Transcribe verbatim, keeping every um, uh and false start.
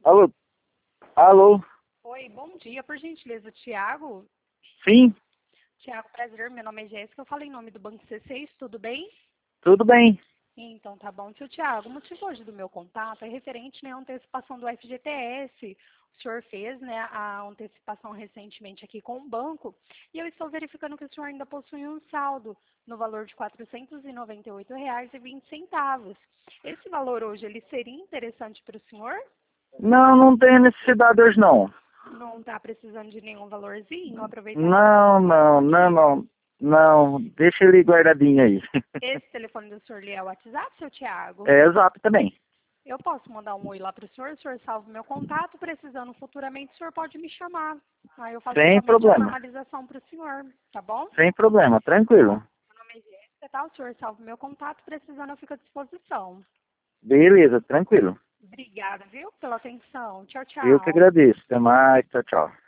Alô? Alô? Oi, bom dia, por gentileza, Tiago. Sim, Tiago, prazer, meu nome é Jéssica, eu falo em nome do Banco C seis, tudo bem? tudo bem. Então, tá bom. Seu Tiago, o motivo hoje do meu contato é referente, né, à antecipação do F G T S. O senhor fez, né, a antecipação recentemente aqui com o banco e eu estou verificando que o senhor ainda possui um saldo no valor de quatrocentos e noventa e oito reais e vinte centavos. Esse valor hoje, ele seria interessante para o senhor? Não, não tenho necessidade hoje não. Não está precisando de nenhum valorzinho? Aproveitar essa Não, promoção não, do não, dia? não. Não, deixa ele guardadinho aí. Esse telefone do senhor lhe é o WhatsApp, seu Tiago? É, exato também. Eu posso mandar um oi lá para o senhor, o senhor salva o meu contato, precisando futuramente, o senhor pode me chamar. Aí eu faço Sem somente a problema. formalização para o senhor, tá bom? Sem problema, tranquilo. Meu nome é Jéssica, tá? O senhor salva o meu contato, precisando eu fico à disposição. Beleza, tranquilo. Obrigada, viu, pela atenção. Tchau, Eu que tchau. agradeço. Até mais, tchau, tchau.